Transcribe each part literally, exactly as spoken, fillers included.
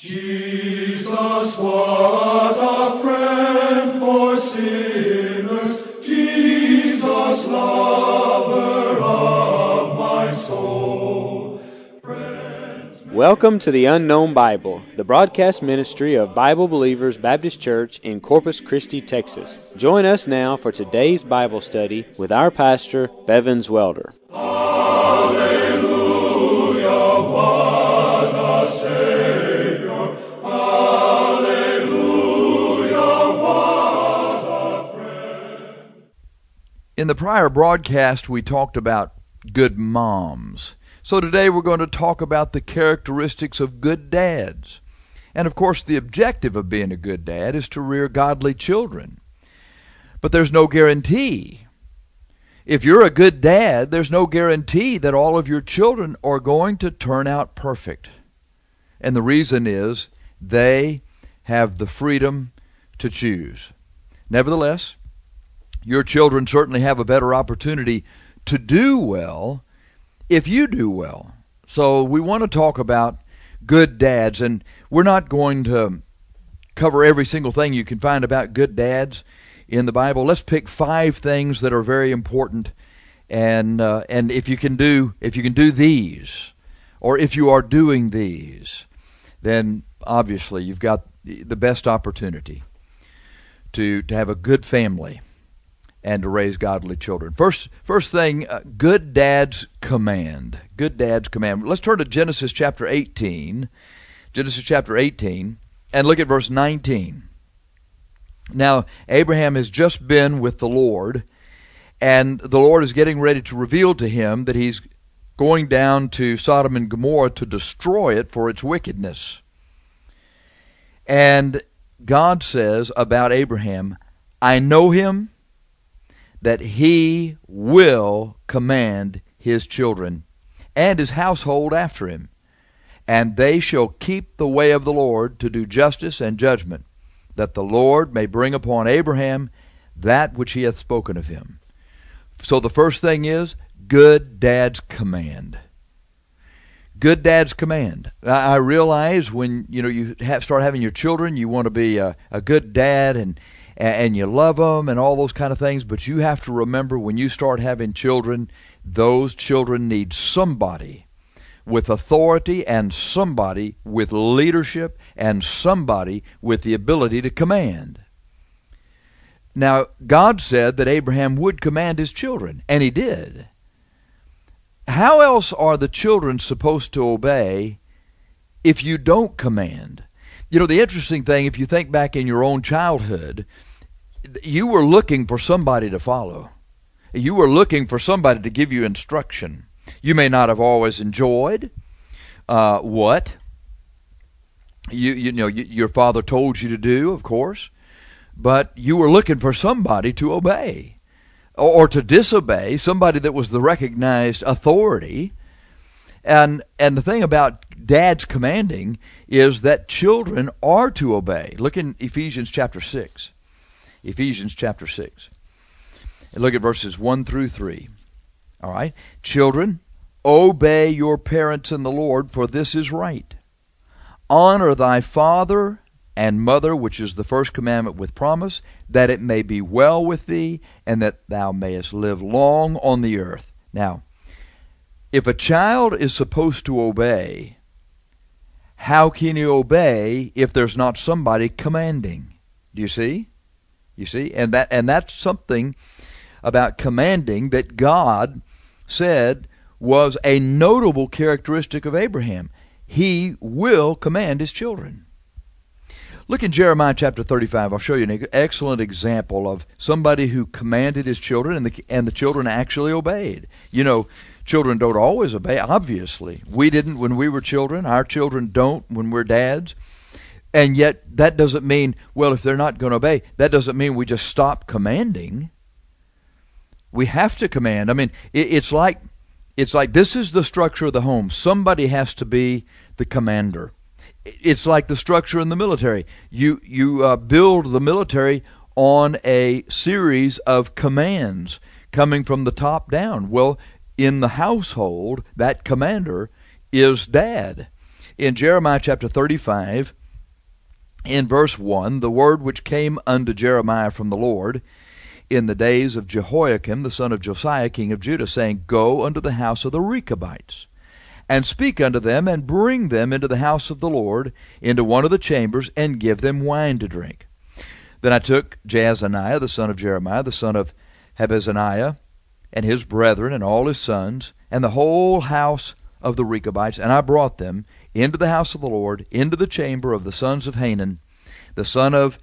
Jesus, what a friend for sinners, Jesus, lover of my soul. Friends, Welcome to the Unknown Bible, the broadcast ministry of Bible Believers Baptist Church in Corpus Christi, Texas. Join us now for today's Bible study with our pastor, Bevins Welder. Hallelujah, what a Savior. Hallelujah, what a friend. In the prior broadcast, we talked about good moms. So today we're going to talk about the characteristics of good dads. And of course, the objective of being a good dad is to rear godly children. But there's no guarantee. If you're a good dad, there's no guarantee that all of your children are going to turn out perfect. And the reason is they have the freedom to choose. Nevertheless, your children certainly have a better opportunity to do well if you do well. So we want to talk about good dads, and we're not going to cover every single thing you can find about good dads in the Bible. Let's pick five things that are very important, and uh, and if you can do if you can do these, or if you are doing these, then obviously you've got the best opportunity to to have a good family and to raise godly children. First, first thing, uh, good dads command. Good dads command. Let's turn to Genesis chapter eighteen. Genesis chapter eighteen, and look at verse nineteen. Now, Abraham has just been with the Lord, and the Lord is getting ready to reveal to him that he's going down to Sodom and Gomorrah to destroy it for its wickedness. And God says about Abraham, I know him, that he will command his children and his household after him, and they shall keep the way of the Lord to do justice and judgment, that the Lord may bring upon Abraham that which he hath spoken of him. So the first thing is, good dads command. Good dads command. I realize when you know you have, start having your children, you want to be a, a good dad and and you love them and all those kind of things, but you have to remember when you start having children, those children need somebody with authority and somebody with leadership and somebody with the ability to command. Now, God said that Abraham would command his children, and he did. How else are the children supposed to obey if you don't command? You know, the interesting thing, if you think back in your own childhood, you were looking for somebody to follow. You were looking for somebody to give you instruction. You may not have always enjoyed uh, what you you know you, your father told you to do, of course, but you were looking for somebody to obey or, or to disobey, somebody that was the recognized authority. And and the thing about dads commanding is that children are to obey. Look in Ephesians chapter six. Ephesians chapter six. And look at verses one through three. All right. Children, obey your parents in the Lord, for this is right. Honor thy father and mother, which is the first commandment with promise, that it may be well with thee, and that thou mayest live long on the earth. Now, if a child is supposed to obey, how can he obey if there's not somebody commanding? Do you see? You see? And that and that's something about commanding that God said was a notable characteristic of Abraham. He will command his children. Look in Jeremiah chapter thirty-five. I'll show you an excellent example of somebody who commanded his children, and the, and the children actually obeyed. You know, children don't always obey, obviously. We didn't when we were children. Our children don't when we're dads. And yet, that doesn't mean, well, if they're not going to obey, that doesn't mean we just stop commanding. We have to command. I mean, it, it's like it's like this is the structure of the home. Somebody has to be the commander. It's like the structure in the military. You you uh, build the military on a series of commands coming from the top down. Well, in the household, that commander is dad. In Jeremiah chapter thirty-five, in verse one, the word which came unto Jeremiah from the Lord in the days of Jehoiakim, the son of Josiah, king of Judah, saying, Go unto the house of the Rechabites, and speak unto them, and bring them into the house of the Lord, into one of the chambers, and give them wine to drink. Then I took Jaazaniah, the son of Jeremiah, the son of Habazziniah, and his brethren, and all his sons, and the whole house of the Rechabites, and I brought them into the house of the Lord, into the chamber of the sons of Hanan, the son of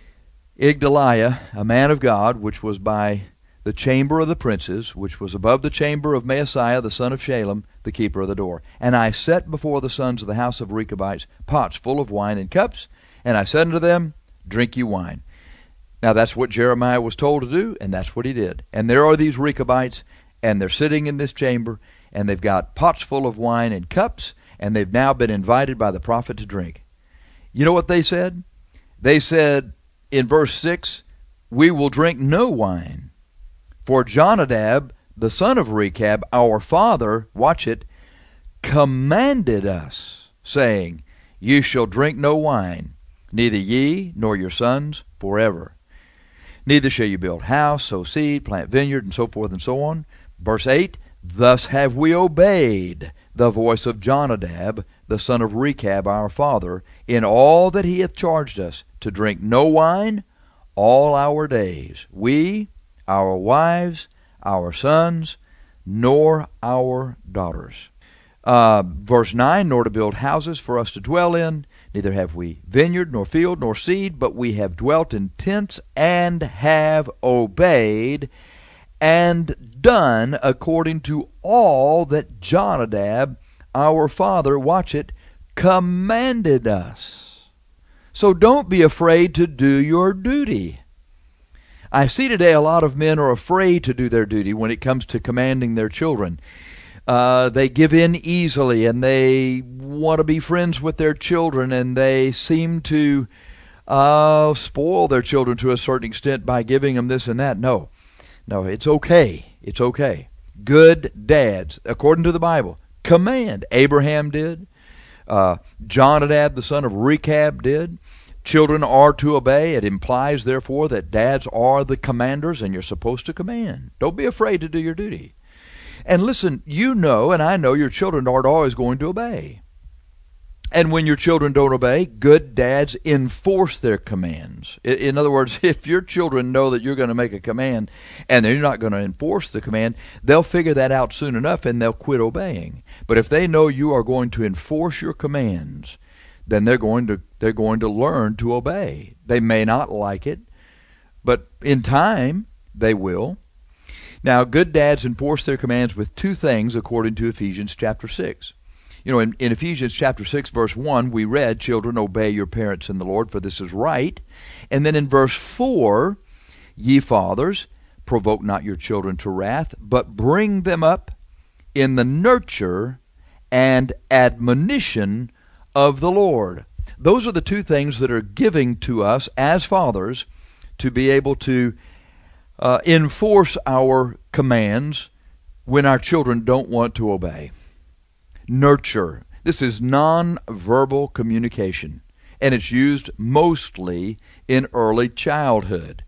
Igdaliah, a man of God, which was by the chamber of the princes, which was above the chamber of Maaseiah, the son of Shalem, the keeper of the door. And I set before the sons of the house of Rechabites pots full of wine and cups, and I said unto them, Drink ye wine. Now that's what Jeremiah was told to do, and that's what he did. And there are these Rechabites, and they're sitting in this chamber, and they've got pots full of wine and cups, and they've now been invited by the prophet to drink. You know what they said? They said in verse six, We will drink no wine. For Jonadab, the son of Rechab, our father, watch it, commanded us, saying, Ye shall drink no wine, neither ye nor your sons forever. Neither shall you build house, sow seed, plant vineyard, and so forth and so on. Verse eight, Thus have we obeyed the voice of Jonadab, the son of Rechab, our father, in all that he hath charged us, to drink no wine all our days, we, our wives, our sons, nor our daughters. Uh, verse nine, Nor to build houses for us to dwell in, neither have we vineyard, nor field, nor seed, but we have dwelt in tents, and have obeyed, and done according to all that Jonadab, our father, watch it, commanded us. So don't be afraid to do your duty. I see today a lot of men are afraid to do their duty when it comes to commanding their children. Uh, they give in easily, and they want to be friends with their children, and they seem to uh, spoil their children to a certain extent by giving them this and that. No, no, it's okay. It's okay. Good dads, according to the Bible, command. Abraham did. Uh, Jonadab, the son of Rechab, did. Children are to obey. It implies, therefore, that dads are the commanders, and you're supposed to command. Don't be afraid to do your duty. And listen, you know, and I know, your children aren't always going to obey. And when your children don't obey, good dads enforce their commands. In other words, if your children know that you're going to make a command and they're not going to enforce the command, they'll figure that out soon enough and they'll quit obeying. But if they know you are going to enforce your commands, then they're going to they're going to learn to obey. They may not like it, but in time they will. Now, good dads enforce their commands with two things according to Ephesians chapter six. You know, in, in Ephesians chapter six, verse one, we read, Children, obey your parents in the Lord, for this is right. And then in verse four, Ye fathers, provoke not your children to wrath, but bring them up in the nurture and admonition of the Lord. Those are the two things that are giving to us as fathers to be able to uh, enforce our commands when our children don't want to obey. Nurture. This is non-verbal communication, and it's used mostly in early childhood.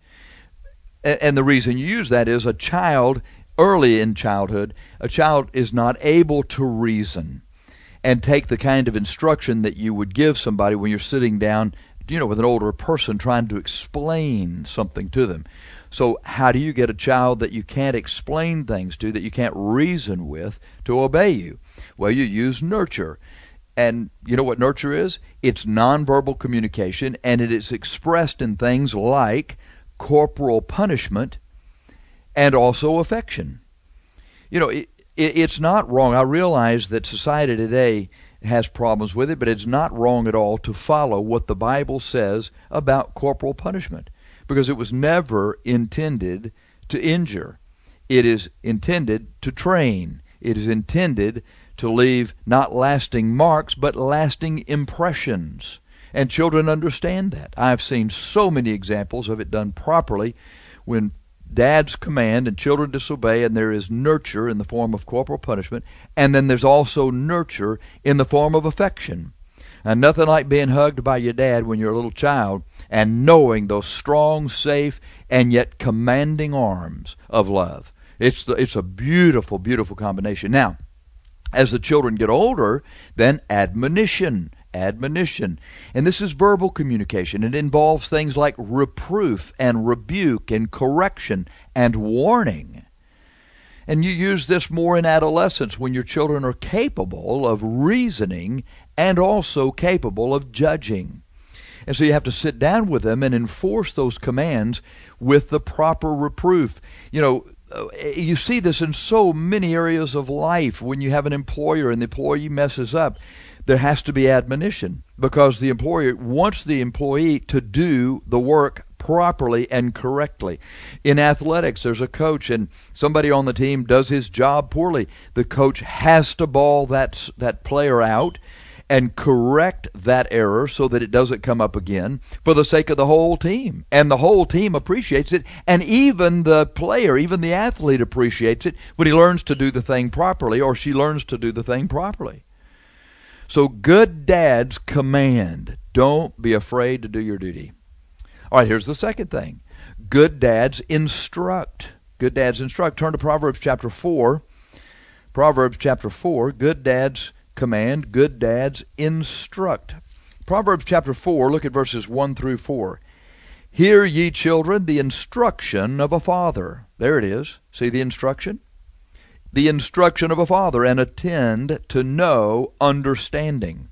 And the reason you use that is a child, early in childhood, a child is not able to reason and take the kind of instruction that you would give somebody when you're sitting down, you know, with an older person trying to explain something to them. So how do you get a child that you can't explain things to, that you can't reason with, to obey you? Well, you use nurture. And you know what nurture is? It's nonverbal communication, and it is expressed in things like corporal punishment and also affection. You know, it, it, it's not wrong. I realize that society today has problems with it, but it's not wrong at all to follow what the Bible says about corporal punishment, because it was never intended to injure. It is intended to train. It is intended to leave not lasting marks, but lasting impressions. And children understand that. I've seen so many examples of it done properly when dads command and children disobey, and there is nurture in the form of corporal punishment, and then there's also nurture in the form of affection. And nothing like being hugged by your dad when you're a little child and knowing those strong, safe, and yet commanding arms of love. It's the, it's a beautiful, beautiful combination. Now, as the children get older, then admonition. Admonition. And this is verbal communication. It involves things like reproof and rebuke and correction and warning. And you use this more in adolescence when your children are capable of reasoning and also capable of judging. And so you have to sit down with them and enforce those commands with the proper reproof. You know, you see this in so many areas of life. When you have an employer and the employee messes up, there has to be admonition because the employer wants the employee to do the work properly and correctly. In athletics, there's a coach and somebody on the team does his job poorly. The coach has to ball that, that player out and correct that error so that it doesn't come up again for the sake of the whole team. And the whole team appreciates it, and even the player, even the athlete appreciates it when he learns to do the thing properly or she learns to do the thing properly. So good dads command. Don't be afraid to do your duty. All right, here's the second thing. Good dads instruct. Good dads instruct. Turn to Proverbs chapter four. Proverbs chapter four. Good dads command. Good dads instruct. Proverbs chapter four, look at verses one through four. Hear ye children the instruction of a father. There it is. See the instruction? The instruction of a father, and attend to know understanding.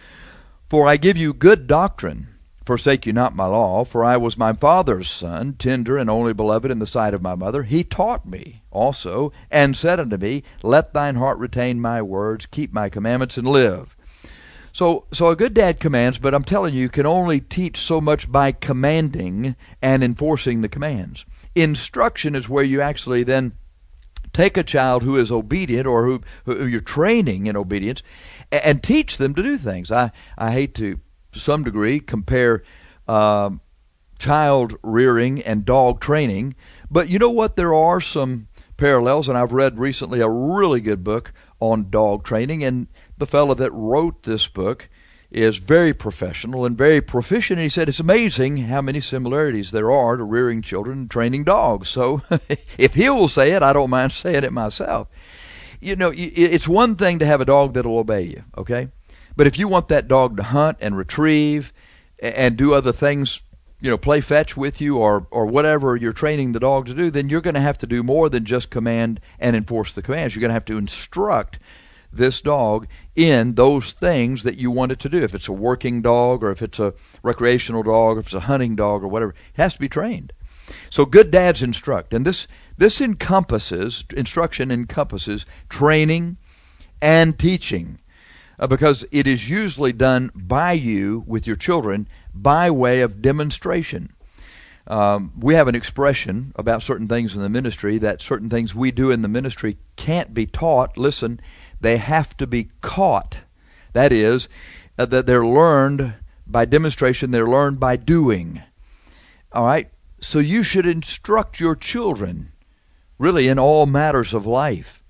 For I give you good doctrine. Forsake you not my law, for I was my father's son, tender and only beloved in the sight of my mother. He taught me also, and said unto me, Let thine heart retain my words, keep my commandments, and live. So, so a good dad commands, but I'm telling you, you can only teach so much by commanding and enforcing the commands. Instruction is where you actually then take a child who is obedient or who, who you're training in obedience and, and teach them to do things. I, I hate to, to some degree, compare um, child rearing and dog training, but you know what? There are some parallels, and I've read recently a really good book on dog training, and the fellow that wrote this book is very professional and very proficient. And he said it's amazing how many similarities there are to rearing children and training dogs. So if he will say it, I don't mind saying it myself. You know, it's one thing to have a dog that will obey you, okay? But if you want that dog to hunt and retrieve and do other things, you know, play fetch with you or, or whatever you're training the dog to do, then you're going to have to do more than just command and enforce the commands. You're going to have to instruct this dog in those things that you want it to do. If it's a working dog or if it's a recreational dog, or if it's a hunting dog or whatever, it has to be trained. So good dads instruct. And this, this encompasses, instruction encompasses training and teaching uh, because it is usually done by you with your children by way of demonstration. Um, we have an expression about certain things in the ministry that certain things we do in the ministry can't be taught. Listen, they have to be caught. That is, uh, that they're learned by demonstration, they're learned by doing. All right? So you should instruct your children, really, in all matters of life.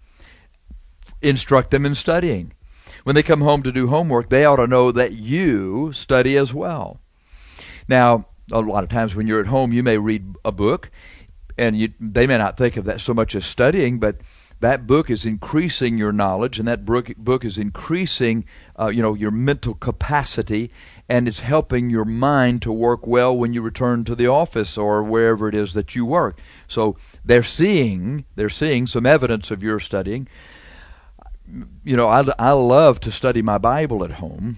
Instruct them in studying. When they come home to do homework, they ought to know that you study as well. Now, a lot of times when you're at home, you may read a book, and you, they may not think of that so much as studying, but that book is increasing your knowledge, and that book, book is increasing, uh, you know, your mental capacity, and it's helping your mind to work well when you return to the office or wherever it is that you work. So they're seeing, they're seeing some evidence of your studying. You know, I, I love to study my Bible at home,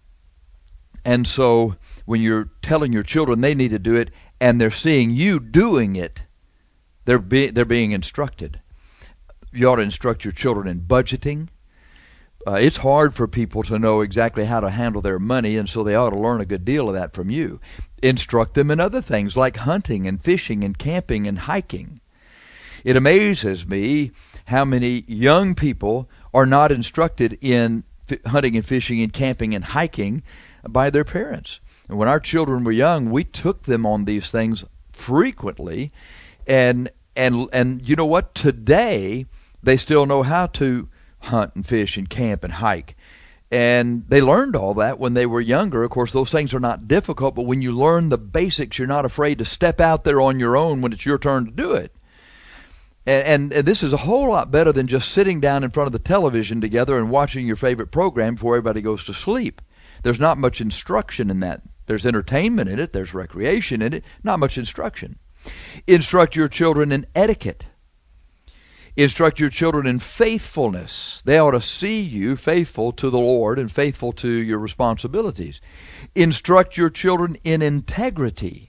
and so when you're telling your children they need to do it, and they're seeing you doing it, they're be, they're being instructed. You ought to instruct your children in budgeting. Uh, it's hard for people to know exactly how to handle their money, and so they ought to learn a good deal of that from you. Instruct them in other things like hunting and fishing and camping and hiking. It amazes me how many young people are not instructed in f- hunting and fishing and camping and hiking by their parents. And when our children were young, we took them on these things frequently, and and and you know what? Today, they still know how to hunt and fish and camp and hike. And they learned all that when they were younger. Of course, those things are not difficult, but when you learn the basics, you're not afraid to step out there on your own when it's your turn to do it. And, and, and this is a whole lot better than just sitting down in front of the television together and watching your favorite program before everybody goes to sleep. There's not much instruction in that. There's entertainment in it. There's recreation in it. Not much instruction. Instruct your children in etiquette. Instruct your children in faithfulness. They ought to see you faithful to the Lord and faithful to your responsibilities. Instruct your children in integrity.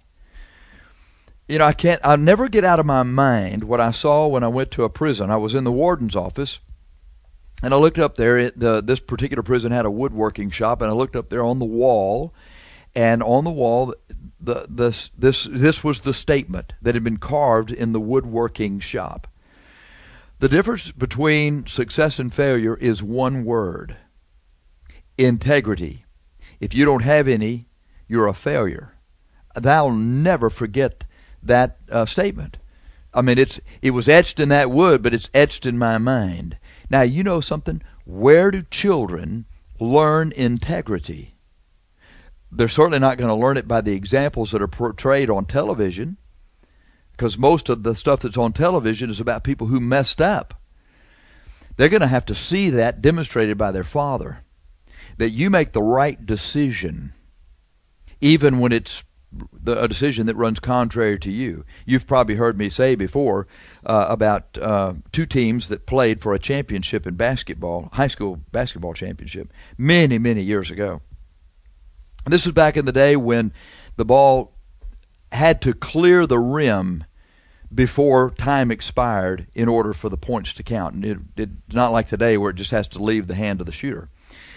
You know, I can't, I'll never get out of my mind what I saw when I went to a prison. I was in the warden's office, and I looked up there. It, the, this particular prison had a woodworking shop, and I looked up there on the wall, and on the wall, the, this, this, this was the statement that had been carved in the woodworking shop. The difference between success and failure is one word: integrity. If you don't have any, you're a failure. I'll never forget that uh, statement. I mean, it's it was etched in that wood, but it's etched in my mind. Now, you know something? Where do children learn integrity? They're certainly not going to learn it by the examples that are portrayed on television, because most of the stuff that's on television is about people who messed up. They're going to have to see that demonstrated by their father, that you make the right decision, even when it's the, a decision that runs contrary to you. You've probably heard me say before uh, about uh, two teams that played for a championship in basketball, high school basketball championship, many, many years ago. And this was back in the day when the ball had to clear the rim before time expired in order for the points to count. And it, it's not like today where it just has to leave the hand of the shooter.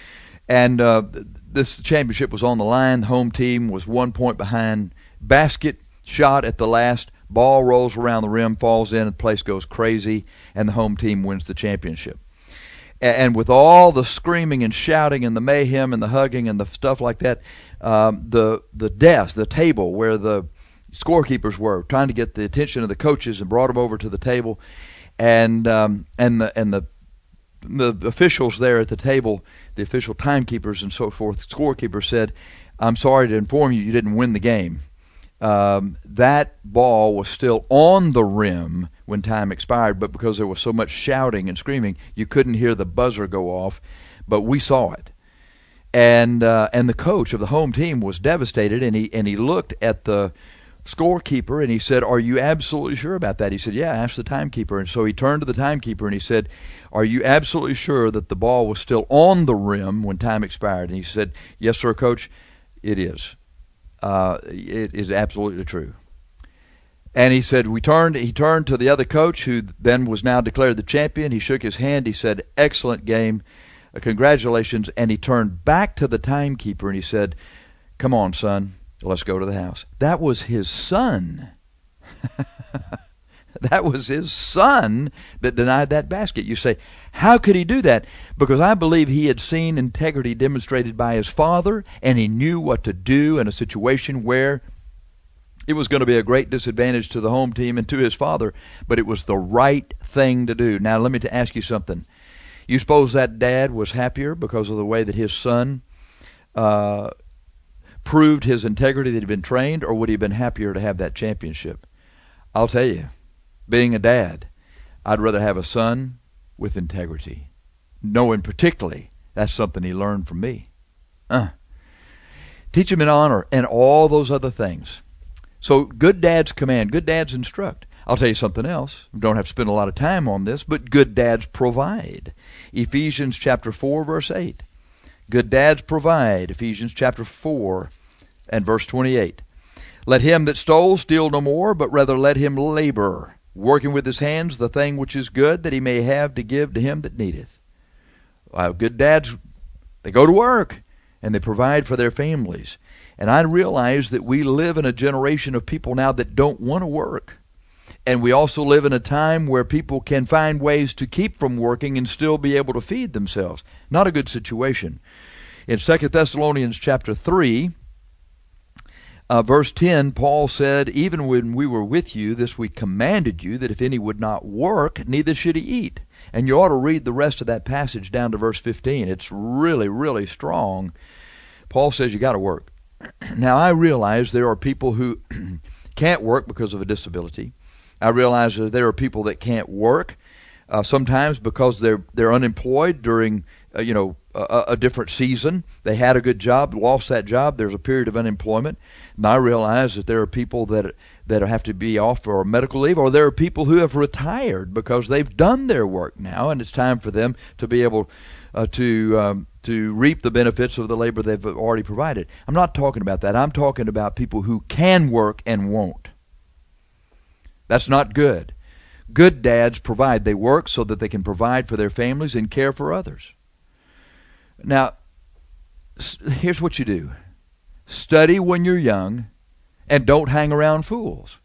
And uh, this championship was on the line. The home team was one point behind. Basket shot at the last. Ball rolls around the rim, falls in, and the place goes crazy, and the home team wins the championship. And with all the screaming and shouting and the mayhem and the hugging and the stuff like that, um, the the desk, the table where the scorekeepers were, trying to get the attention of the coaches, and brought them over to the table, and um, and the and the the officials there at the table, the official timekeepers and so forth, scorekeepers said, "I'm sorry to inform you, you didn't win the game. Um, that ball was still on the rim when time expired, but because there was so much shouting and screaming, you couldn't hear the buzzer go off, but we saw it." And uh, and the coach of the home team was devastated, and he and he looked at the scorekeeper and he said, "Are you absolutely sure about that?" He said, "Yeah, ask the timekeeper." And so he turned to the timekeeper and he said, "Are you absolutely sure that the ball was still on the rim when time expired?" And he said, "Yes, sir, Coach, it is. Uh, it is absolutely true." And he said, we turned, he turned to the other coach, who then was now declared the champion. He shook his hand. He said, "Excellent game. Uh, congratulations." And he turned back to the timekeeper and he said, "Come on, son. Let's go to the house." That was his son. That was his son that denied that basket. You say, how could he do that? Because I believe he had seen integrity demonstrated by his father, and he knew what to do in a situation where it was going to be a great disadvantage to the home team and to his father, but it was the right thing to do. Now, let me to ask you something. You suppose that dad was happier because of the way that his son uh, proved his integrity that he'd been trained, or would he have been happier to have that championship? I'll tell you, being a dad, I'd rather have a son with integrity, knowing particularly that's something he learned from me. Uh, teach him in honor and all those other things. So good dads command, good dads instruct. I'll tell you something else. We don't have to spend a lot of time on this, but good dads provide. Ephesians chapter four, verse eight. Good dads provide. Ephesians chapter four and verse twenty-eight. Let him that stole steal no more, but rather let him labor, working with his hands the thing which is good, that he may have to give to him that needeth. Well, good dads, they go to work, and they provide for their families. And I realize that we live in a generation of people now that don't want to work. And we also live in a time where people can find ways to keep from working and still be able to feed themselves. Not a good situation. In Second Thessalonians chapter three, uh, verse ten, Paul said, "Even when we were with you, this we commanded you, that if any would not work, neither should he eat. And you ought to read the rest of that passage down to verse fifteen. It's really, really strong. Paul says you got to work. Now, I realize there are people who can't work because of a disability. I realize that there are people that can't work uh, sometimes because they're they're unemployed during uh, you know a, a different season. They had a good job, lost that job. There's a period of unemployment. And I realize that there are people that that have to be off for medical leave, or there are people who have retired because they've done their work now, and it's time for them to be able uh, to um, to reap the benefits of the labor they've already provided. I'm not talking about that. I'm talking about people who can work and won't. That's not good. Good dads provide. They work so that they can provide for their families and care for others. Now, here's what you do. Study when you're young, and don't hang around fools.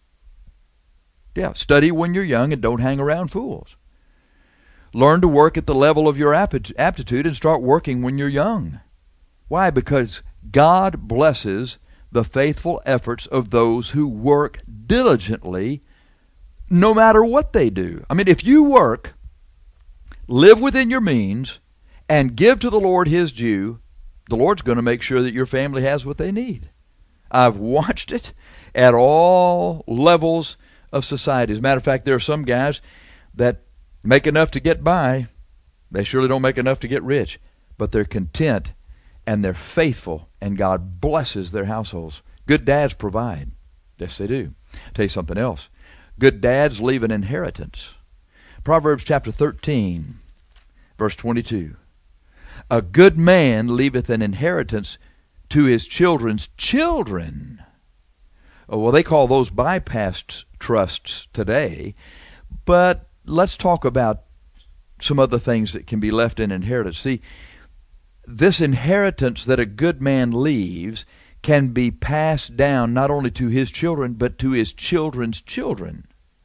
Yeah, study when you're young and don't hang around fools. Learn to work at the level of your aptitude and start working when you're young. Why? Because God blesses the faithful efforts of those who work diligently no matter what they do. I mean, if you work, live within your means, and give to the Lord His due, the Lord's going to make sure that your family has what they need. I've watched it at all levels of society. As a matter of fact, there are some guys that make enough to get by. They surely don't make enough to get rich, but they're content and they're faithful, and God blesses their households. Good dads provide. Yes, they do. I'll tell you something else. Good dads leave an inheritance. Proverbs chapter thirteen, verse twenty-two. A good man leaveth an inheritance to his children's children. Oh, well, they call those bypassed trusts today. But let's talk about some other things that can be left in inheritance. See, this inheritance that a good man leaves can be passed down not only to his children, but to his children's children.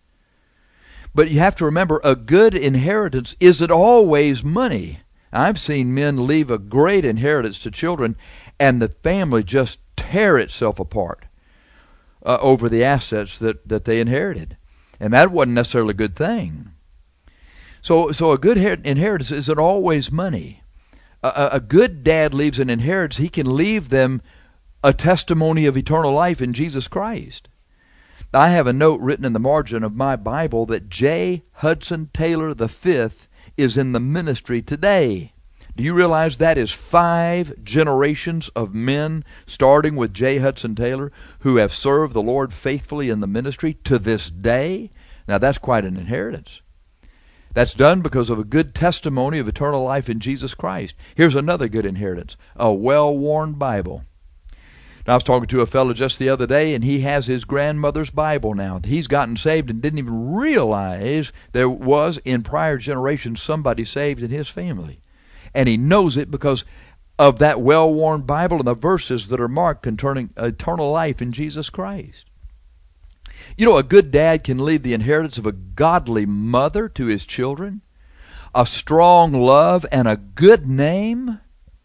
But you have to remember, a good inheritance isn't always money. I've seen men leave a great inheritance to children, and the family just tear itself apart uh, over the assets that, that they inherited. And that wasn't necessarily a good thing. So, so a good inheritance isn't always money. A, a good dad leaves an inheritance. He can leave them a testimony of eternal life in Jesus Christ. I have a note written in the margin of my Bible that J. Hudson Taylor the fifth is in the ministry today. Do you realize that is five generations of men, starting with J. Hudson Taylor, who have served the Lord faithfully in the ministry to this day? Now that's quite an inheritance. That's done because of a good testimony of eternal life in Jesus Christ. Here's another good inheritance, a well-worn Bible. Now, I was talking to a fellow just the other day, and he has his grandmother's Bible now. He's gotten saved and didn't even realize there was, in prior generations, somebody saved in his family. And he knows it because of that well-worn Bible and the verses that are marked concerning eternal life in Jesus Christ. You know, a good dad can leave the inheritance of a godly mother to his children, a strong love, and a good name.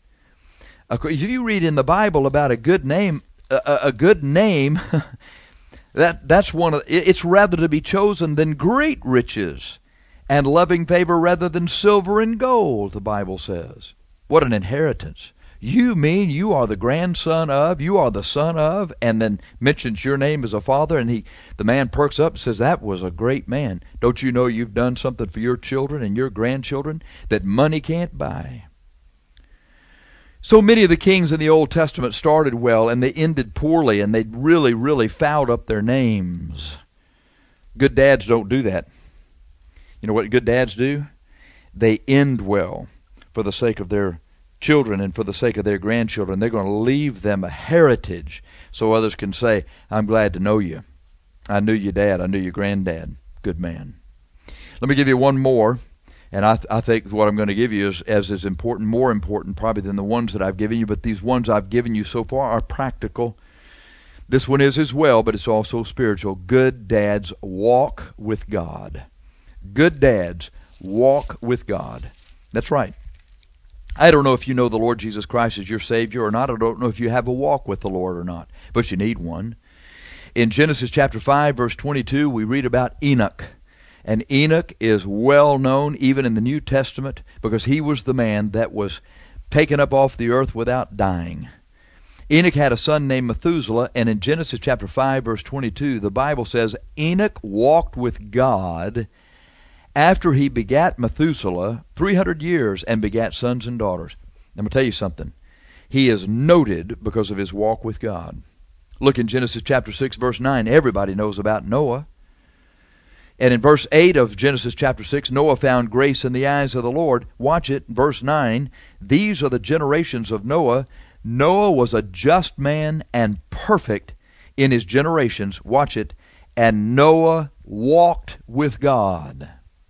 If you read in the Bible about a good name, a, a good name, that that's one of it's rather to be chosen than great riches, and loving favor rather than silver and gold, the Bible says. What an inheritance. You mean you are the grandson of, you are the son of, and then mentions your name as a father, and he, the man perks up and says, that was a great man. Don't you know you've done something for your children and your grandchildren that money can't buy? So many of the kings in the Old Testament started well, and they ended poorly, and they really, really fouled up their names. Good dads don't do that. You know what good dads do? They end well for the sake of their children and for the sake of their grandchildren. They're going to leave them a heritage so others can say, I'm glad to know you. I knew your dad. I knew your granddad. Good man. Let me give you one more. And I, th- I think what I'm going to give you is as is important, more important probably than the ones that I've given you. But these ones I've given you so far are practical. This one is as well, but it's also spiritual. Good dads walk with God. Good dads walk with God. That's right. I don't know if you know the Lord Jesus Christ as your Savior or not. I don't know if you have a walk with the Lord or not, but you need one. In Genesis chapter five, verse twenty-two, we read about Enoch. And Enoch is well known even in the New Testament because he was the man that was taken up off the earth without dying. Enoch had a son named Methuselah, and in Genesis chapter five, verse twenty-two, the Bible says, Enoch walked with God after he begat Methuselah three hundred years and begat sons and daughters. I'm going to tell you something. He is noted because of his walk with God. Look in Genesis chapter six, verse nine. Everybody knows about Noah. And in verse eight of Genesis chapter six, Noah found grace in the eyes of the Lord. Watch it, verse nine. These are the generations of Noah. Noah was a just man and perfect in his generations. Watch it. And Noah walked with God.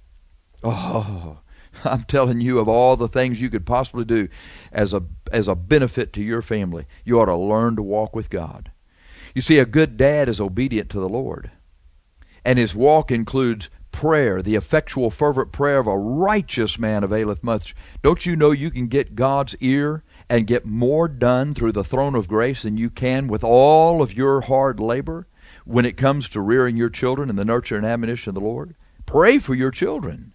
Oh, I'm telling you, of all the things you could possibly do as a as a benefit to your family, you ought to learn to walk with God. You see, a good dad is obedient to the Lord. And his walk includes prayer. The effectual, fervent prayer of a righteous man availeth much. Don't you know you can get God's ear and get more done through the throne of grace than you can with all of your hard labor when it comes to rearing your children in the nurture and admonition of the Lord? Pray for your children.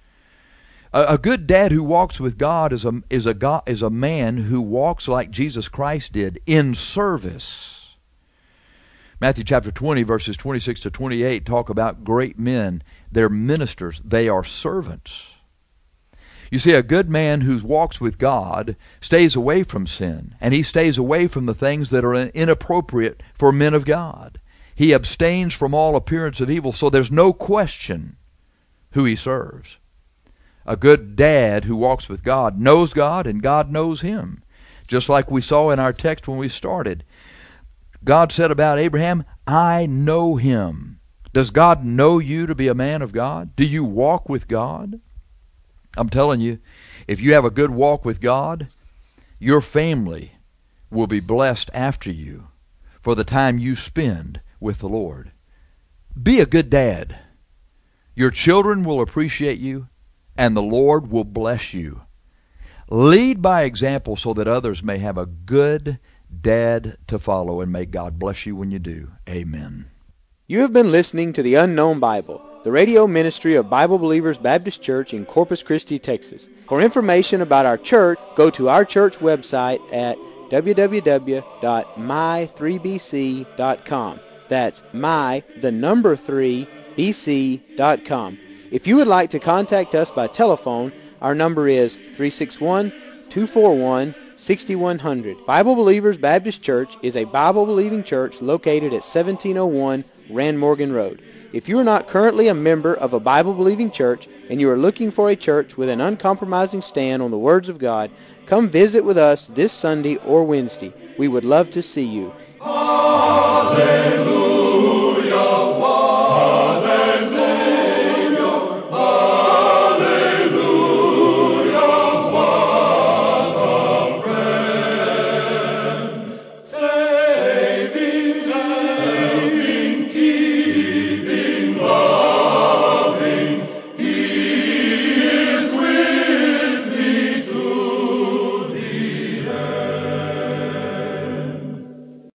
A, a good dad who walks with God is a, is, a God, is a man who walks like Jesus Christ did, in service. Matthew chapter twenty, verses twenty-six to twenty-eight talk about great men. They're ministers. They are servants. You see, a good man who walks with God stays away from sin, and he stays away from the things that are inappropriate for men of God. He abstains from all appearance of evil, so there's no question who he serves. A good dad who walks with God knows God, and God knows him. Just like we saw in our text when we started. God said about Abraham, I know him. Does God know you to be a man of God? Do you walk with God? I'm telling you, if you have a good walk with God, your family will be blessed after you for the time you spend with the Lord. Be a good dad. Your children will appreciate you, and the Lord will bless you. Lead by example so that others may have a good dad to follow, and may God bless you when you do. Amen. You have been listening to The Unknown Bible, the radio ministry of Bible Believers Baptist Church in Corpus Christi, Texas. For information about our church, go to our church website at w w w dot my three b c dot com. That's my, the number three, b c dot com. If you would like to contact us by telephone, our number is three six one, two four one, six one zero zero. Bible Believers Baptist Church is a Bible-believing church located at seventeen oh one Rand Morgan Road. If you are not currently a member of a Bible-believing church and you are looking for a church with an uncompromising stand on the words of God, come visit with us this Sunday or Wednesday. We would love to see you. Hallelujah.